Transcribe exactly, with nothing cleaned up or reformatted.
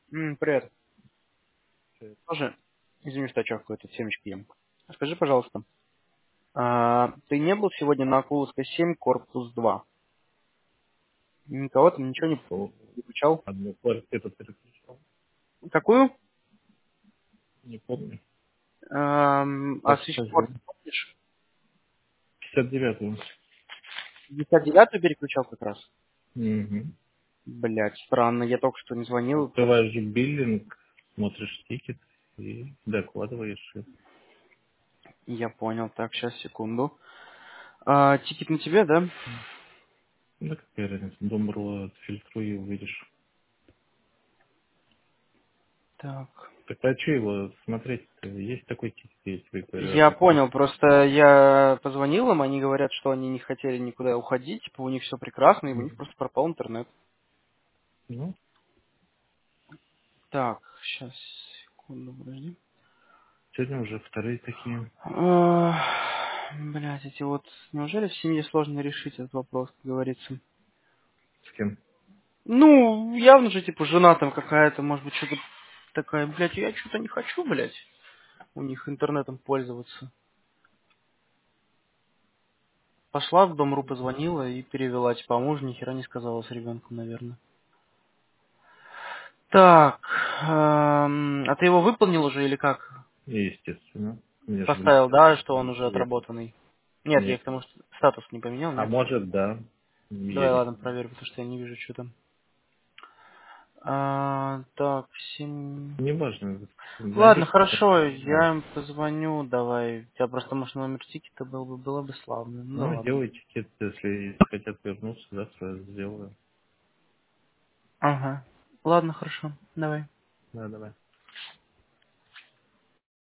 М, привет. Э, Тоже, извини, что какую-то семечку ем. Скажи, пожалуйста, а, ты не был сегодня на Акуловской семь, корпус два? Никого там ничего не По переключал? одну квартиру переключал. Какую? Не помню. Ам, а Так Switchport, скажу. помнишь? пятьдесят девятую. пятьдесят девятую переключал как раз? Угу. Блять, странно, я только что не звонил. Открываешь биллинг, смотришь тикет и докладываешь. И, Я понял, так, сейчас, секунду. А, тикет на тебе, да? ну, какая разница, Домру отфильтруй и увидишь. Так. Так а что его смотреть? Есть такой тикет, я тебе говорю, Я открыть. понял, просто я позвонил им, они говорят, что они не хотели никуда уходить, типа у них все прекрасно, и у них Мгм. просто пропал интернет. Ну, Так, сейчас, секунду, подожди. сегодня уже вторые такие. Блять, эти вот... Неужели в семье сложно решить этот вопрос, как говорится? С кем? Ну, явно же, типа, жена там какая-то, может быть, что-то такая, блядь, я что-то не хочу, блядь, у них интернетом пользоваться. Пошла в Дом.ру, позвонила и перевела, типа, а муж ни хера не сказала с ребенком, наверное. Так, эм, а ты его выполнил уже или как? Естественно. Мне же в Поставил, листе да, что он написано. уже Нет. отработанный? Нет, я Нет. к тому, что статус не поменял, А нет? может, да. Я Давай, не ладно, знаю. проверю, потому что я не вижу, что там. А, так, семь... Неважно. Ладно, Найдешь хорошо, потом. я им позвоню, давай. У тебя просто, может, номер тикета был бы, было бы славно. Ну да Ну, ладно. делайте тикет, если хотят вернуться, завтра сделаю. Ага. Ладно, хорошо, давай. Да, давай.